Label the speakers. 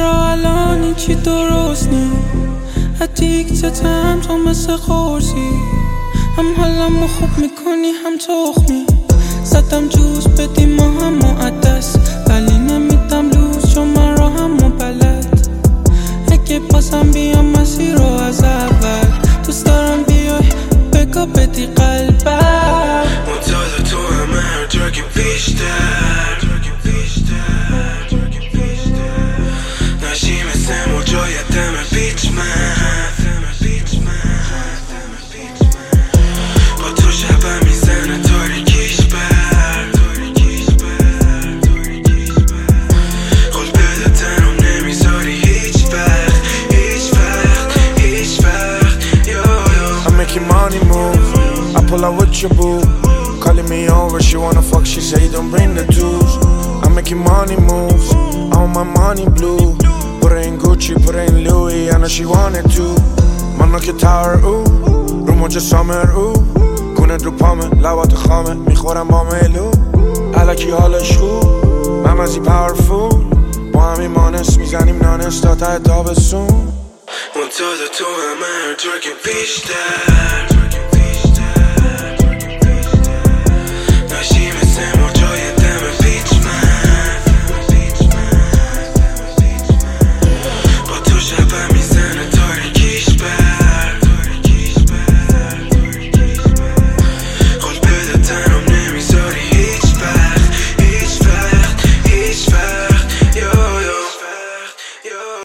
Speaker 1: چرا الان چی درست نی ادیکتتم تو مثل قرصی هم حالمو خوب میکنی هم تخمی زدم جوز بدیم ما هم معدس ولی نمیدم لوز چون من راهمو بلد اگه بازم بیام مسیر رو از اول دوست دارم بیای بگا بدی قلبم
Speaker 2: منتظر تو همه هر جا که بیشتر نشی مثل موجای دم بیچ من با تو شبم میزنه تاریکیش بر قول بده تنم نمیذاری هیچ وقت
Speaker 3: I'm making money move I pull out with your boo Calling me over, she wanna fuck, she say don't bring the tools I'm making money moves, I want my money blue Put her in Gucci, put her in Louis, I know she wanted to من که تاور او رو موج سامر او کونه رو پامه لبات خامه میخورم با ملو علکی حالش خوب ممزی پاورفول با همین مانس میزنیم نانس تا ته تابستون
Speaker 2: منتظر تو همه هر جا که بیشتر